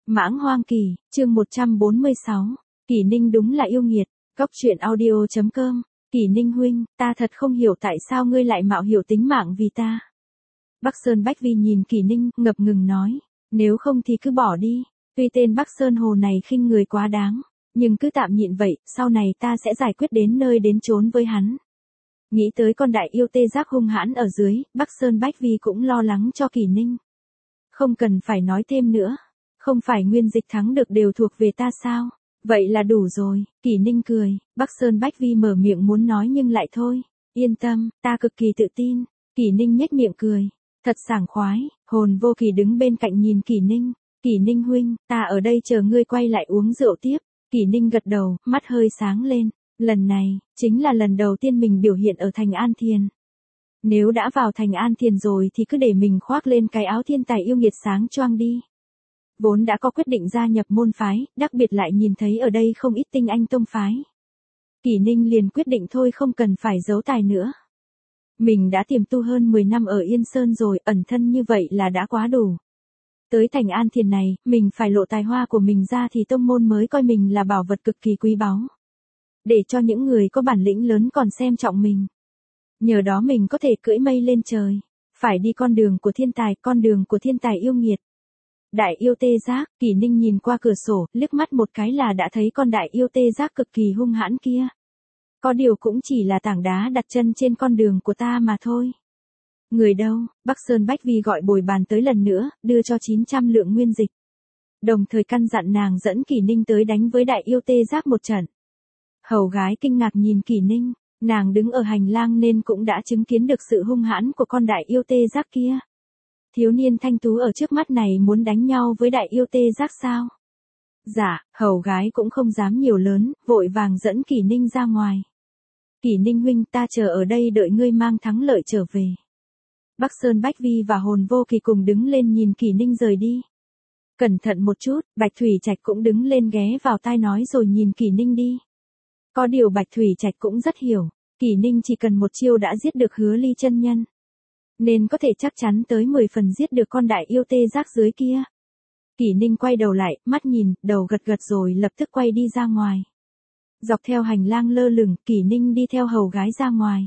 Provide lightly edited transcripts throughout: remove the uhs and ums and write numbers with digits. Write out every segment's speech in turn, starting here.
Mãng Hoang Kỳ, chương 146. Kỷ Ninh đúng là yêu nghiệt. Cóc truyện audio.com. Kỷ Ninh huynh, ta thật không hiểu tại sao ngươi lại mạo hiểm tính mạng vì ta. Bắc Sơn Bách Vi nhìn Kỷ Ninh, ngập ngừng nói, nếu không thì cứ bỏ đi. Tuy tên Bắc Sơn Hồ này khinh người quá đáng, nhưng cứ tạm nhịn vậy, sau này ta sẽ giải quyết đến nơi đến chốn với hắn. Nghĩ tới con đại yêu tê giác hung hãn ở dưới, Bắc Sơn Bách Vi cũng lo lắng cho Kỷ Ninh. Không cần phải nói thêm nữa. Không phải nguyên dịch thắng được đều thuộc về ta sao? Vậy là đủ rồi. Kỷ Ninh cười, Bắc Sơn Bách Vi mở miệng muốn nói nhưng lại thôi. Yên tâm, ta cực kỳ tự tin. Kỷ Ninh nhếch miệng cười. Thật sảng khoái. Hồn Vô Kỳ đứng bên cạnh nhìn Kỷ Ninh. Kỷ Ninh huynh, ta ở đây chờ ngươi quay lại uống rượu tiếp. Kỷ Ninh gật đầu, mắt hơi sáng lên. Lần này, chính là lần đầu tiên mình biểu hiện ở thành An Thiền. Nếu đã vào thành An Thiền rồi thì cứ để mình khoác lên cái áo thiên tài yêu nghiệt sáng choang đi. Vốn đã có quyết định gia nhập môn phái, đặc biệt lại nhìn thấy ở đây không ít tinh anh tông phái. Kỷ Ninh liền quyết định thôi không cần phải giấu tài nữa. Mình đã tiềm tu hơn 10 năm ở Yên Sơn rồi, ẩn thân như vậy là đã quá đủ. Tới thành An Thiền này, mình phải lộ tài hoa của mình ra thì tông môn mới coi mình là bảo vật cực kỳ quý báu. Để cho những người có bản lĩnh lớn còn xem trọng mình. Nhờ đó mình có thể cưỡi mây lên trời. Phải đi con đường của thiên tài, con đường của thiên tài yêu nghiệt. Đại yêu tê giác, Kỷ Ninh nhìn qua cửa sổ, liếc mắt một cái là đã thấy con đại yêu tê giác cực kỳ hung hãn kia. Có điều cũng chỉ là tảng đá đặt chân trên con đường của ta mà thôi. Người đâu? Bắc Sơn Bách Vi gọi bồi bàn tới lần nữa, đưa cho 900 lượng nguyên dịch. Đồng thời căn dặn nàng dẫn Kỷ Ninh tới đánh với đại yêu tê giác một trận. Hầu gái kinh ngạc nhìn Kỷ Ninh, nàng đứng ở hành lang nên cũng đã chứng kiến được sự hung hãn của con đại yêu tê giác kia. Thiếu niên thanh tú ở trước mắt này muốn đánh nhau với đại yêu tê giác sao? Dạ, hầu gái cũng không dám nhiều lớn, vội vàng dẫn Kỷ Ninh ra ngoài. Kỷ Ninh huynh, ta chờ ở đây đợi ngươi mang thắng lợi trở về. Bắc Sơn Bách Vi và Hồn Vô Kỳ cùng đứng lên nhìn Kỷ Ninh rời đi. Cẩn thận một chút, Bạch Thủy Trạch cũng đứng lên ghé vào tai nói rồi nhìn Kỷ Ninh đi. Có điều Bạch Thủy Trạch cũng rất hiểu, Kỷ Ninh chỉ cần một chiêu đã giết được Hứa Ly chân nhân. Nên có thể chắc chắn tới 10 phần giết được con đại yêu tê giác dưới kia. Kỷ Ninh quay đầu lại, mắt nhìn, đầu gật gật rồi lập tức quay đi ra ngoài. Dọc theo hành lang lơ lửng, Kỷ Ninh đi theo hầu gái ra ngoài.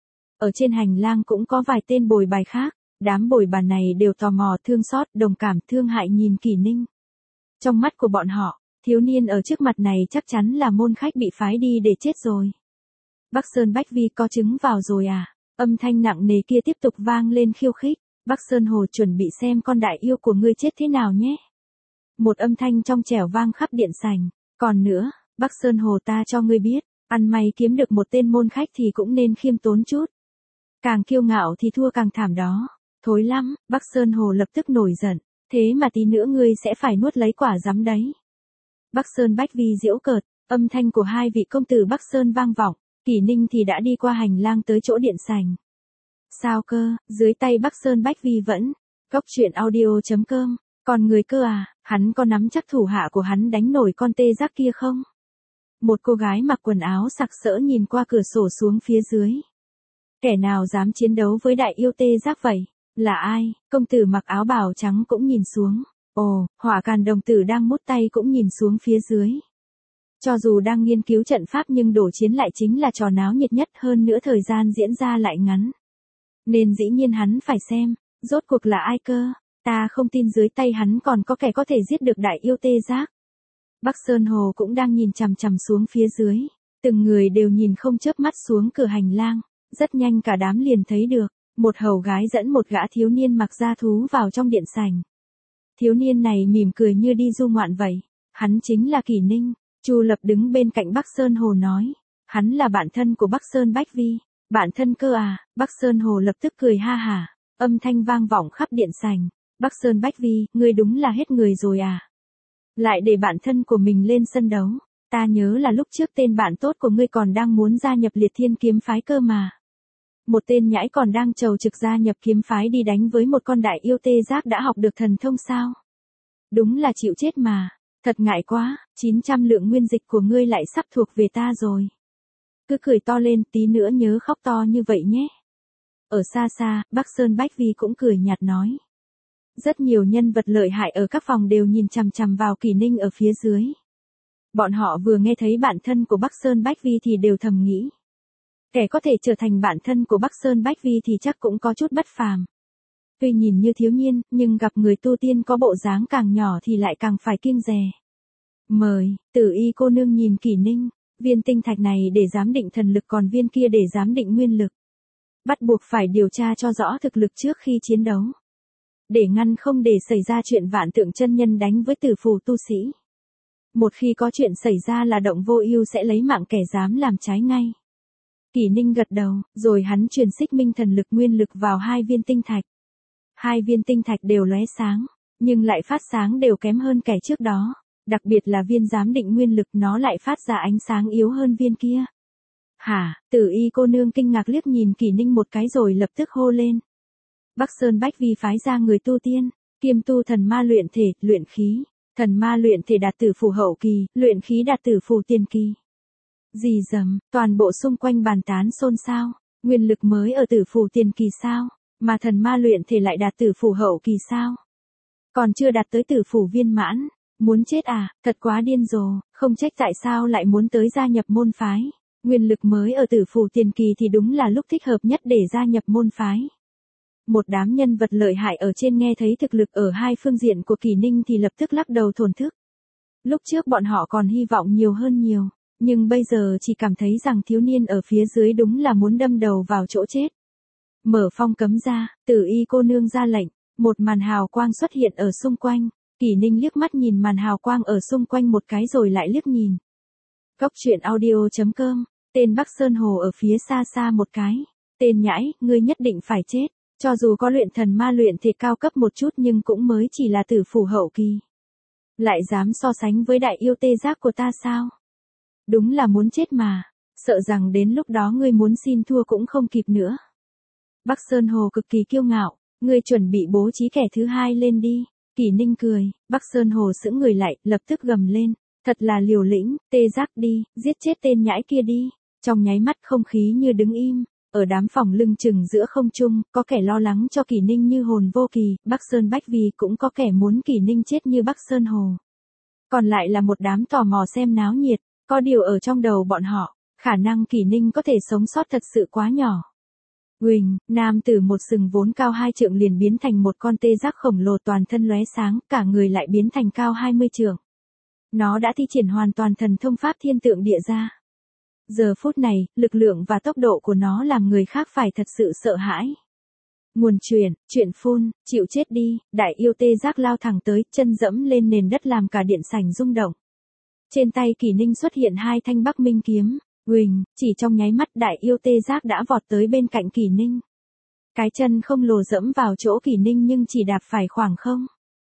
Ở trên hành lang cũng có vài tên bồi bài khác, đám bồi bàn này đều tò mò, thương xót, đồng cảm, thương hại nhìn Kỷ Ninh. Trong mắt của bọn họ, thiếu niên ở trước mặt này chắc chắn là môn khách bị phái đi để chết rồi. Bắc Sơn Bách Vi có trứng vào rồi à? Âm thanh nặng nề kia tiếp tục vang lên khiêu khích. Bắc Sơn Hồ chuẩn bị xem con đại yêu của ngươi chết thế nào nhé. Một âm thanh trong trẻo vang khắp điện sảnh. Còn nữa, Bắc Sơn Hồ ta cho ngươi biết, ăn may kiếm được một tên môn khách thì cũng nên khiêm tốn chút. Càng kiêu ngạo thì thua càng thảm đó. Thối lắm, Bắc Sơn Hồ lập tức nổi giận. Thế mà tí nữa ngươi sẽ phải nuốt lấy quả giám đấy. Bắc Sơn Bách Vi giễu cợt, âm thanh của hai vị công tử Bắc Sơn vang vọng. Kỷ Ninh thì đã đi qua hành lang tới chỗ điện sảnh. Sao cơ, dưới tay Bắc Sơn Bách Vi vẫn. Cóc truyện audio.com. Còn người cơ à, hắn có nắm chắc thủ hạ của hắn đánh nổi con tê giác kia không? Một cô gái mặc quần áo sặc sỡ nhìn qua cửa sổ xuống phía dưới. Kẻ nào dám chiến đấu với đại yêu tê giác vậy? Là ai? Công tử mặc áo bào trắng cũng nhìn xuống. Ồ, Hỏa Càn đồng tử đang mút tay cũng nhìn xuống phía dưới. Cho dù đang nghiên cứu trận pháp nhưng đổ chiến lại chính là trò náo nhiệt nhất, hơn nữa thời gian diễn ra lại ngắn. Nên dĩ nhiên hắn phải xem, rốt cuộc là ai cơ, ta không tin dưới tay hắn còn có kẻ có thể giết được đại yêu tê giác. Bắc Sơn Hồ cũng đang nhìn chằm chằm xuống phía dưới, từng người đều nhìn không chớp mắt xuống cửa hành lang, rất nhanh cả đám liền thấy được, một hầu gái dẫn một gã thiếu niên mặc da thú vào trong điện sảnh. Thiếu niên này mỉm cười như đi du ngoạn vậy, hắn chính là Kỷ Ninh. Chu Lập đứng bên cạnh Bắc Sơn Hồ nói, hắn là bạn thân của Bắc Sơn Bách Vi. Bạn thân cơ à? Bắc Sơn Hồ lập tức cười ha hả, âm thanh vang vọng khắp điện sảnh. Bắc Sơn Bách Vi, ngươi đúng là hết người rồi à? Lại để bạn thân của mình lên sân đấu. Ta nhớ là lúc trước tên bạn tốt của ngươi còn đang muốn gia nhập Liệt Thiên kiếm phái cơ mà. Một tên nhãi còn đang chầu trực gia nhập kiếm phái đi đánh với một con đại yêu tê giác đã học được thần thông sao? Đúng là chịu chết mà. Thật ngại quá, 900 lượng nguyên dịch của ngươi lại sắp thuộc về ta rồi. Cứ cười to lên, tí nữa nhớ khóc to như vậy nhé. Ở xa xa, Bắc Sơn Bách Vi cũng cười nhạt nói. Rất nhiều nhân vật lợi hại ở các phòng đều nhìn chằm chằm vào Kỷ Ninh ở phía dưới. Bọn họ vừa nghe thấy bạn thân của Bắc Sơn Bách Vi thì đều thầm nghĩ. Kẻ có thể trở thành bạn thân của Bắc Sơn Bách Vi thì chắc cũng có chút bất phàm. Tuy nhìn như thiếu niên, nhưng gặp người tu tiên có bộ dáng càng nhỏ thì lại càng phải kiêng dè. Mời, Tử Y cô nương nhìn Kỷ Ninh, viên tinh thạch này để giám định thần lực còn viên kia để giám định nguyên lực. Bắt buộc phải điều tra cho rõ thực lực trước khi chiến đấu. Để ngăn không để xảy ra chuyện Vạn Tượng chân nhân đánh với Tử Phù tu sĩ. Một khi có chuyện xảy ra là Động Vô Ưu sẽ lấy mạng kẻ dám làm trái ngay. Kỷ Ninh gật đầu, rồi hắn truyền xích minh thần lực nguyên lực vào 2 viên tinh thạch. 2 viên tinh thạch đều lóe sáng, nhưng lại phát sáng đều kém hơn kẻ trước đó, đặc biệt là viên giám định nguyên lực nó lại phát ra ánh sáng yếu hơn viên kia. Hả? Tử Y cô nương kinh ngạc liếc nhìn Kỷ Ninh một cái rồi lập tức hô lên. Bắc Sơn Bách Vi phái ra người tu tiên, kiêm tu thần ma luyện thể, luyện khí, thần ma luyện thể đạt tử phù hậu kỳ, luyện khí đạt tử phù tiền kỳ. Gì dầm, toàn bộ xung quanh bàn tán xôn xao, nguyên lực mới ở tử phù tiền kỳ sao, mà thần ma luyện thể lại đạt tử phù hậu kỳ sao? Còn chưa đạt tới tử phù viên mãn, muốn chết à, thật quá điên rồ, không trách tại sao lại muốn tới gia nhập môn phái. Nguyên lực mới ở tử phù tiền kỳ thì đúng là lúc thích hợp nhất để gia nhập môn phái. Một đám nhân vật lợi hại ở trên nghe thấy thực lực ở 2 phương diện của Kỷ Ninh thì lập tức lắc đầu thổn thức. Lúc trước bọn họ còn hy vọng nhiều hơn nhiều, nhưng bây giờ chỉ cảm thấy rằng thiếu niên ở phía dưới đúng là muốn đâm đầu vào chỗ chết. Mở phong cấm ra, Tử Y cô nương ra lệnh, một màn hào quang xuất hiện ở xung quanh. Kỷ Ninh liếc mắt nhìn màn hào quang ở xung quanh một cái rồi lại liếc nhìn. Cốc truyện audio.com, tên Bắc Sơn Hồ ở phía xa xa một cái. Tên nhãi, ngươi nhất định phải chết. Cho dù có luyện thần ma luyện thể cao cấp một chút nhưng cũng mới chỉ là tử phù hậu kỳ. Lại dám so sánh với đại yêu tê giác của ta sao? Đúng là muốn chết mà. Sợ rằng đến lúc đó ngươi muốn xin thua cũng không kịp nữa. Bắc Sơn Hồ cực kỳ kiêu ngạo. Ngươi chuẩn bị bố trí kẻ thứ hai lên đi. Kỷ Ninh cười. Bắc Sơn Hồ sững người lại, lập tức gầm lên. Thật là liều lĩnh, tê giác đi, giết chết tên nhãi kia đi. Trong nháy mắt không khí như đứng im. Ở đám phòng lưng chừng giữa không trung, có kẻ lo lắng cho Kỷ Ninh như hồn vô kỳ, Bắc Sơn Bách Vi cũng có kẻ muốn Kỷ Ninh chết như Bắc Sơn Hồ. Còn lại là một đám tò mò xem náo nhiệt, có điều ở trong đầu bọn họ, khả năng Kỷ Ninh có thể sống sót thật sự quá nhỏ. Huỳnh, nam tử một sừng vốn cao 2 trượng liền biến thành một con tê giác khổng lồ toàn thân lóe sáng, cả người lại biến thành cao 20 trượng. Nó đã thi triển hoàn toàn thần thông pháp thiên tượng địa ra. Giờ phút này, lực lượng và tốc độ của nó làm người khác phải thật sự sợ hãi. Nguồn chuyện phun, chịu chết đi, đại yêu tê giác lao thẳng tới, chân dẫm lên nền đất làm cả điện sảnh rung động. Trên tay Kỷ Ninh xuất hiện 2 thanh Bắc Minh kiếm, huỳnh, chỉ trong nháy mắt đại yêu tê giác đã vọt tới bên cạnh Kỷ Ninh. Cái chân không lồ dẫm vào chỗ Kỷ Ninh nhưng chỉ đạp phải khoảng không.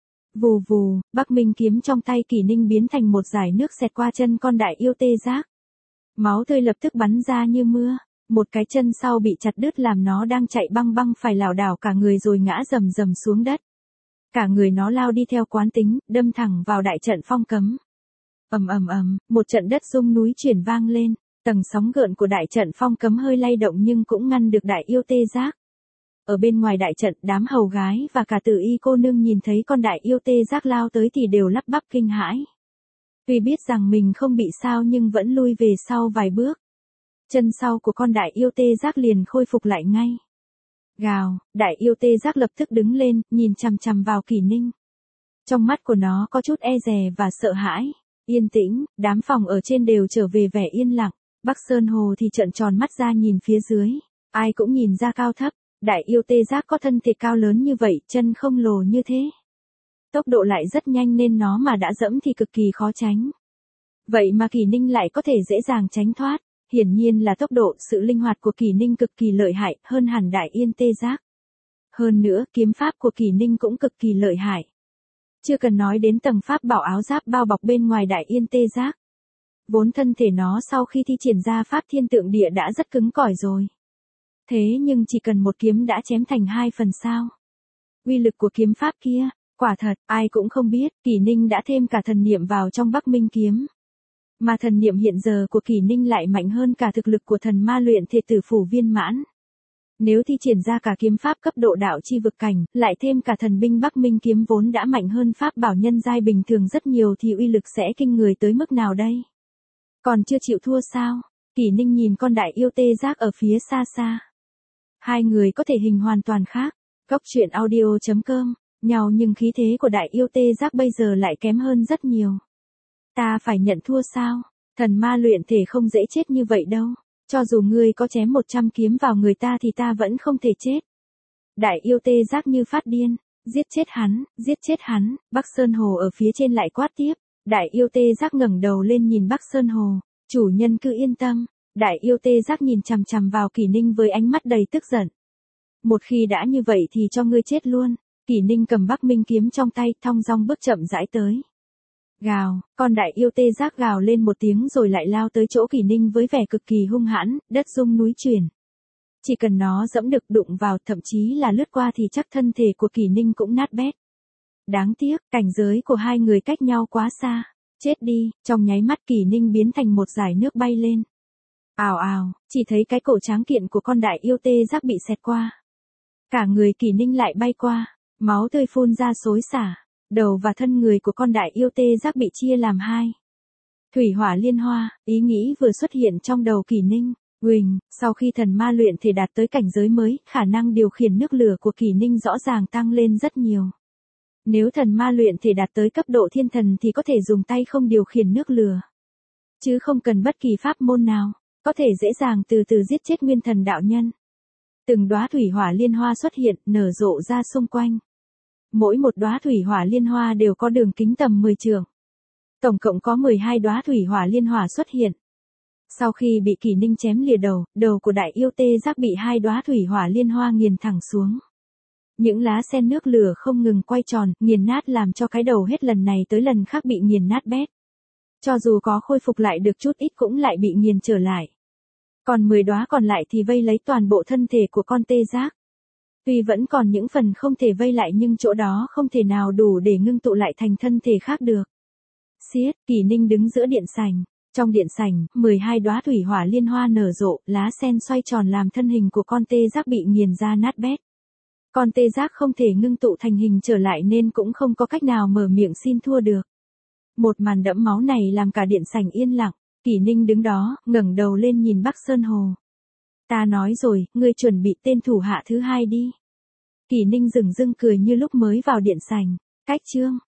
Vù vù, Bắc Minh kiếm trong tay Kỷ Ninh biến thành một dải nước xẹt qua chân con đại yêu tê giác. Máu tươi lập tức bắn ra như mưa, một cái chân sau bị chặt đứt làm nó đang chạy băng băng phải lảo đảo cả người rồi ngã rầm rầm xuống đất. Cả người nó lao đi theo quán tính, đâm thẳng vào đại trận phong cấm. Ầm ầm ầm, một trận đất rung núi chuyển vang lên, tầng sóng gợn của đại trận phong cấm hơi lay động nhưng cũng ngăn được đại yêu tê giác. Ở bên ngoài đại trận, đám hầu gái và cả Tử Y cô nương nhìn thấy con đại yêu tê giác lao tới thì đều lắp bắp kinh hãi. Tuy biết rằng mình không bị sao nhưng vẫn lui về sau vài bước. Chân sau của con đại yêu tê giác liền khôi phục lại ngay. Gào, đại yêu tê giác lập tức đứng lên, nhìn chằm chằm vào Kỷ Ninh. Trong mắt của nó có chút e dè và sợ hãi. Yên tĩnh, đám phòng ở trên đều trở về vẻ yên lặng. Bắc Sơn Hồ thì trợn tròn mắt ra nhìn phía dưới. Ai cũng nhìn ra cao thấp. Đại yêu tê giác có thân thể cao lớn như vậy, chân không lồ như thế. Tốc độ lại rất nhanh nên nó mà đã dẫm thì cực kỳ khó tránh. Vậy mà Kỷ Ninh lại có thể dễ dàng tránh thoát. Hiển nhiên là tốc độ, sự linh hoạt của Kỷ Ninh cực kỳ lợi hại, hơn hẳn đại yên tê giác. Hơn nữa, kiếm pháp của Kỷ Ninh cũng cực kỳ lợi hại. Chưa cần nói đến tầng pháp bảo áo giáp bao bọc bên ngoài đại yên tê giác. Vốn thân thể nó sau khi thi triển ra pháp thiên tượng địa đã rất cứng cỏi rồi. Thế nhưng chỉ cần một kiếm đã chém thành 2 phần sao. Uy lực của kiếm pháp kia, quả thật, ai cũng không biết, Kỷ Ninh đã thêm cả thần niệm vào trong Bắc Minh kiếm. Mà thần niệm hiện giờ của Kỷ Ninh lại mạnh hơn cả thực lực của thần ma luyện thể tử phủ viên mãn. Nếu thi triển ra cả kiếm pháp cấp độ đạo chi vực cảnh, lại thêm cả thần binh Bắc Minh kiếm vốn đã mạnh hơn pháp bảo nhân giai bình thường rất nhiều thì uy lực sẽ kinh người tới mức nào đây? Còn chưa chịu thua sao? Kỷ Ninh nhìn con đại yêu tê giác ở phía xa xa. Hai người có thể hình hoàn toàn khác. Góc truyện audio.com, nhau nhưng khí thế của đại yêu tê giác bây giờ lại kém hơn rất nhiều. Ta phải nhận thua sao? Thần ma luyện thể không dễ chết như vậy đâu. Cho dù ngươi có chém 100 kiếm vào người ta thì ta vẫn không thể chết. Đại yêu tê giác như phát điên. Giết chết hắn, Bắc Sơn Hồ ở phía trên lại quát tiếp. Đại yêu tê giác ngẩng đầu lên nhìn Bắc Sơn Hồ. Chủ nhân cứ yên tâm. Đại yêu tê giác nhìn chằm chằm vào Kỷ Ninh với ánh mắt đầy tức giận. Một khi đã như vậy thì cho ngươi chết luôn. Kỷ Ninh cầm Bắc Minh kiếm trong tay, thong dong bước chậm rãi tới. Gào, con đại yêu tê giác gào lên một tiếng rồi lại lao tới chỗ Kỷ Ninh với vẻ cực kỳ hung hãn, đất rung núi chuyển. Chỉ cần nó dẫm được đụng vào, thậm chí là lướt qua thì chắc thân thể của Kỷ Ninh cũng nát bét. Đáng tiếc, cảnh giới của hai người cách nhau quá xa. Chết đi, trong nháy mắt Kỷ Ninh biến thành một dải nước bay lên. Ào ào, chỉ thấy cái cổ tráng kiện của con đại yêu tê giác bị xẹt qua. Cả người Kỷ Ninh lại bay qua, máu tươi phun ra xối xả. Đầu và thân người của con đại yêu tê giác bị chia làm hai. Thủy hỏa liên hoa, ý nghĩ vừa xuất hiện trong đầu Kỷ Ninh. Huỳnh, sau khi thần ma luyện thể đạt tới cảnh giới mới, khả năng điều khiển nước lửa của Kỷ Ninh rõ ràng tăng lên rất nhiều. Nếu thần ma luyện thể đạt tới cấp độ thiên thần thì có thể dùng tay không điều khiển nước lửa. Chứ không cần bất kỳ pháp môn nào, có thể dễ dàng từ từ giết chết nguyên thần đạo nhân. Từng đóa thủy hỏa liên hoa xuất hiện, nở rộ ra xung quanh. Mỗi một đóa thủy hỏa liên hoa đều có đường kính tầm 10 trượng. Tổng cộng có 12 đóa thủy hỏa liên hoa xuất hiện. Sau khi bị Kỷ Ninh chém lìa đầu, đầu của đại yêu tê giác bị hai đóa thủy hỏa liên hoa nghiền thẳng xuống. Những lá sen nước lửa không ngừng quay tròn, nghiền nát làm cho cái đầu hết lần này tới lần khác bị nghiền nát bét. Cho dù có khôi phục lại được chút ít cũng lại bị nghiền trở lại. Còn 10 đóa còn lại thì vây lấy toàn bộ thân thể của con tê giác. Tuy vẫn còn những phần không thể vây lại nhưng chỗ đó không thể nào đủ để ngưng tụ lại thành thân thể khác được. Xiết, Kỷ Ninh đứng giữa điện sảnh. Trong điện sảnh, 12 đóa thủy hỏa liên hoa nở rộ, lá sen xoay tròn làm thân hình của con tê giác bị nghiền ra nát bét. Con tê giác không thể ngưng tụ thành hình trở lại nên cũng không có cách nào mở miệng xin thua được. Một màn đẫm máu này làm cả điện sảnh yên lặng. Kỷ Ninh đứng đó, ngẩng đầu lên nhìn Bắc Sơn Hồ. Ta nói rồi, ngươi chuẩn bị tên thủ hạ thứ hai đi. Kỷ Ninh dửng dưng cười như lúc mới vào điện sảnh. Cách chương.